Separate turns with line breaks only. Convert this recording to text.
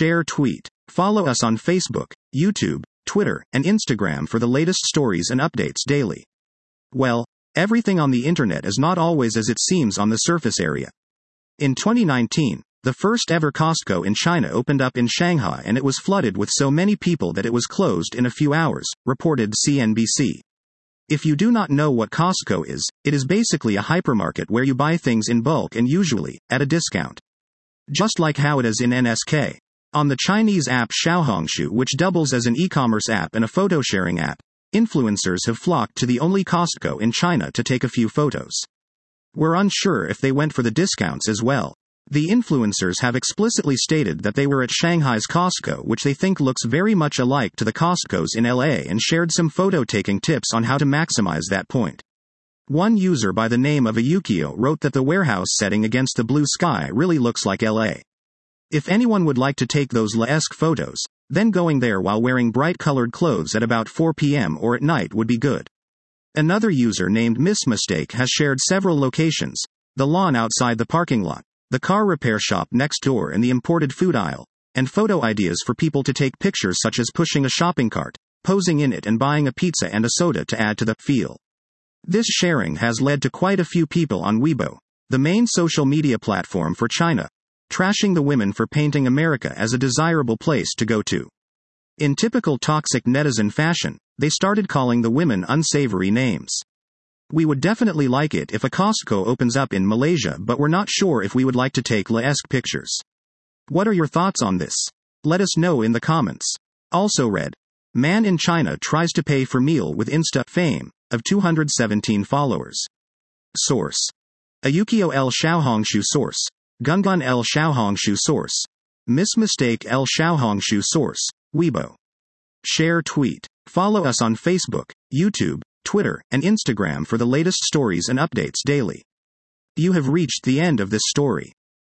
Share tweet. Follow us on Facebook, YouTube, Twitter, and Instagram for the latest stories and updates daily. Well, everything on the internet is not always as it seems on the surface area. In 2019, the first ever Costco in China opened up in Shanghai and it was flooded with so many people that it was closed in a few hours, reported CNBC. If you do not know what Costco is, it is basically a hypermarket where you buy things in bulk and usually at a discount. Just like how it is in NSK. On the Chinese app Xiaohongshu, which doubles as an e-commerce app and a photo-sharing app, influencers have flocked to the only Costco in China to take a few photos. We're unsure if they went for the discounts as well. The influencers have explicitly stated that they were at Shanghai's Costco, which they think looks very much alike to the Costcos in LA, and shared some photo-taking tips on how to maximize that point. One user by the name of Ayukio wrote that the warehouse setting against the blue sky really looks like LA. If anyone would like to take those LA-esque photos, then going there while wearing bright-colored clothes at about 4 p.m. or at night would be good. Another user named Miss Mistake has shared several locations: the lawn outside the parking lot, the car repair shop next door, and the imported food aisle, and photo ideas for people to take pictures such as pushing a shopping cart, posing in it, and buying a pizza and a soda to add to the feel. This sharing has led to quite a few people on Weibo, the main social media platform for China, trashing the women for painting America as a desirable place to go to. In typical toxic netizen fashion, they started calling the women unsavory names. We would definitely like it if a Costco opens up in Malaysia, but we're not sure if we would like to take LA-esque pictures. What are your thoughts on this? Let us know in the comments. Also read, man in China tries to pay for meal with Insta fame of 217 followers. Source: Ayukio L. Xiaohongshu. Source: Gungun L. Xiaohongshu. Source: Miss Mistake L. Xiaohongshu. Source: Weibo. Share tweet. Follow us on Facebook, YouTube, Twitter, and Instagram for the latest stories and updates daily. You have reached the end of this story.